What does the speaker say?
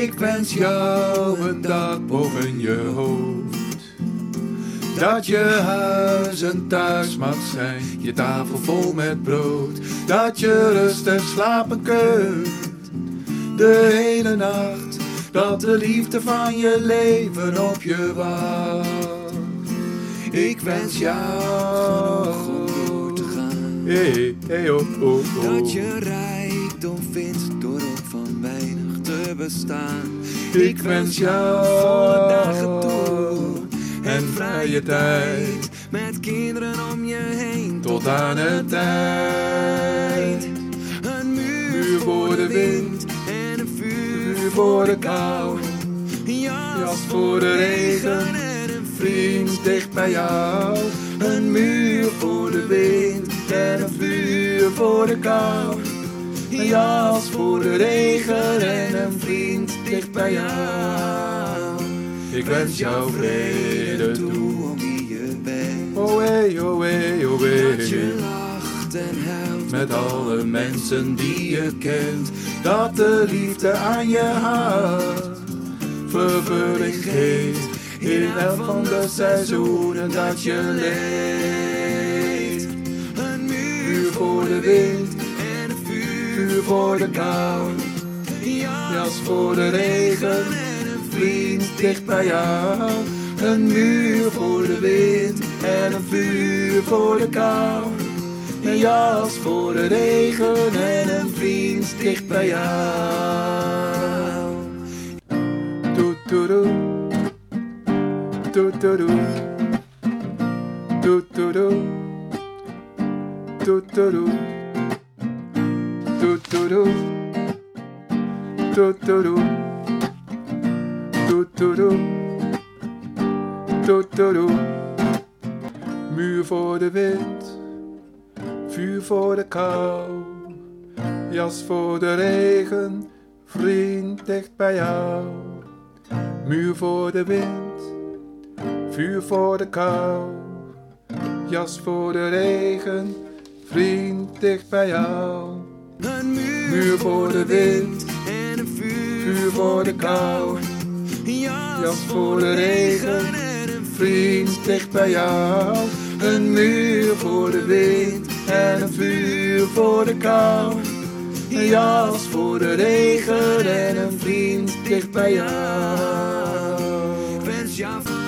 Ik wens jou een dak boven je hoofd. Dat je huis een thuis mag zijn, je tafel vol met brood. Dat je rustig slapen kunt, de hele nacht. Dat de liefde van je leven op je wacht. Ik wens jou door te gaan. hey, hey, oh, oh, oh. Dat je rijkdom vindt door ook van weinig te bestaan. Ik wens jou volle dagen toe en vrije tijd, met kinderen om je heen tot aan het eind. Een Muur voor de wind en een vuur voor de kou. jas voor de regen en een vriend dicht bij jou. Een muur voor de wind en een vuur voor de kou. Een jas voor de regen en een vriend dicht bij jou. Ik wens jou vrede toe. om wie je bent. Oh hey, oh hey, oh hey. Dat je lacht en huilt Met alle mensen die je kent. Dat de liefde aan je hart vervulling geeft. In elk van de seizoenen dat je leeft. een Vuur voor de wind, en een vuur voor de kou. Jas voor de regen, en een vriend dicht bij jou. Een muur voor de wind en een vuur voor de kou. Een jas voor de regen en een vriend dicht bij jou. Toetoeroe, toetoeroe, toetoeroe, toetoeroe, toetoeroe, toetoeroe, toetoeroe, toetoeroe. Muur voor de wind, vuur voor de kou, jas voor de regen, vriend dicht bij jou. Muur voor de wind, vuur voor de kou, jas voor de regen, vriend dicht bij jou. een Muur voor de wind, en een vuur voor de kou, jas voor de regen, en een vriend dicht bij jou. Een muur voor de wind en een vuur voor de kou. Een jas voor de regen en een vriend dicht bij jou. Ik wens jou